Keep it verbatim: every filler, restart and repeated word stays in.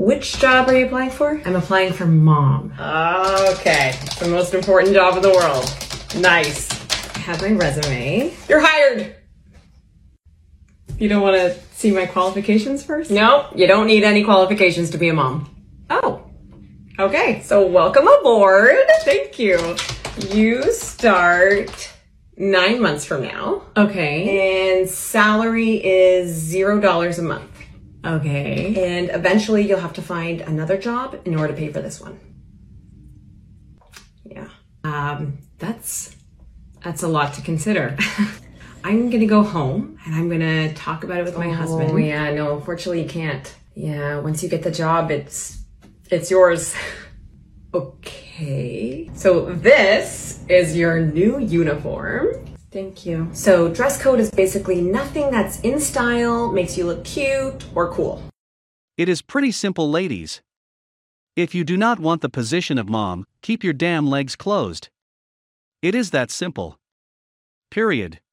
which job are you applying for? I'm applying for mom. Okay, it's the most important job in the world. Nice. I have my resume. You're hired. You don't want to see my qualifications first? No, you don't need any qualifications to be a mom. Oh. Okay, so welcome aboard. Thank you. You start nine months from now. Okay. And salary is zero dollars a month. Okay. And eventually you'll have to find another job in order to pay for this one. Yeah. Um, that's, that's a lot to consider. I'm gonna go home and I'm gonna talk about it with my oh, husband. Oh yeah, no, unfortunately you can't. Yeah, once you get the job, it's, it's yours. Okay. So this is your new uniform. Thank you. So dress code is basically nothing that's in style, makes you look cute or cool. It is pretty simple, ladies. If you do not want the position of mom, keep your damn legs closed. It is that simple. Period.